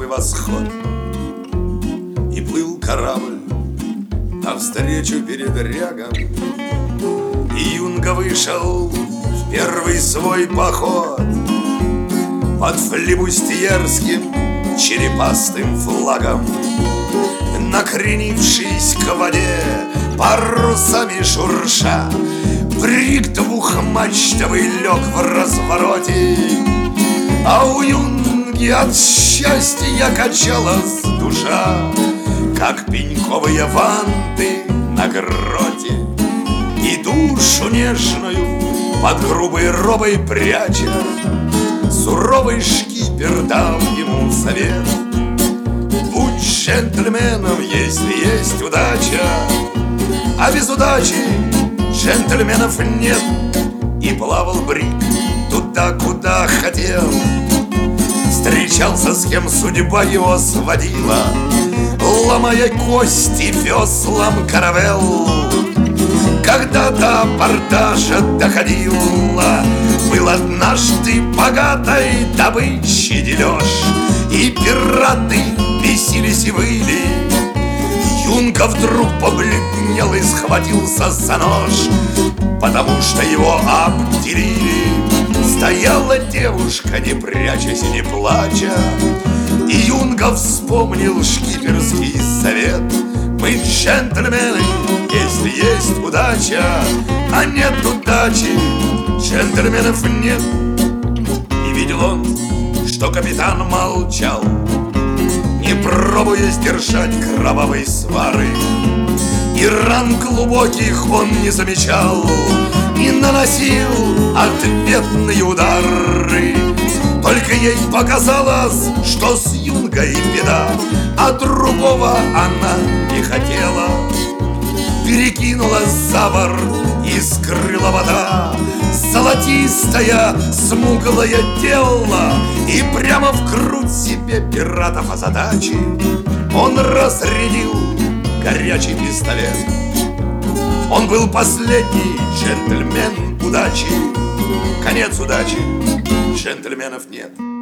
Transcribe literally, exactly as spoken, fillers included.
первый восход. И плыл корабль навстречу передрягам, и Юнга вышел в первый свой поход под флибустьерским черепастым флагом, накренившись к воде, парусами шурша, брик двухмачтовый лег в развороте. А у Юнги от счастья качалась душа, как пеньковые ванты на гроте. И душу нежную под грубой робой пряча, суровый шкипер дал ему совет: будь джентльменом, если есть удача, а без удачи джентльменов нет. И плавал брик туда, куда хотел, встречался с кем судьба его сводила, ломая кости веслам каравелл. Когда до абордажа доходила, был однажды богатой добычи дележ, и пираты бесились и выли. Юнга вдруг побледнел и схватился за нож, потому что его обделили. Стояла девушка, не прячась и не плача, и Юнга вспомнил шкиперский совет: мы джентльмены, если есть удача, а нет удачи, джентльменов нет. И видел он, что капитан молчал, не пробуя сдержать кровавой свары, и ран глубоких он не замечал, и наносил ответные удары. Только ей показалось, что с Юнгой беда, а другого она не хотела. Перекинулась за борт и скрыла вода золотистая, смуглое тело, и прямо в грудь себе пиратов озадачи он разрядил горячий пистолет. Он был последний джентльмен удачи. Конец удачи, джентльменов нет.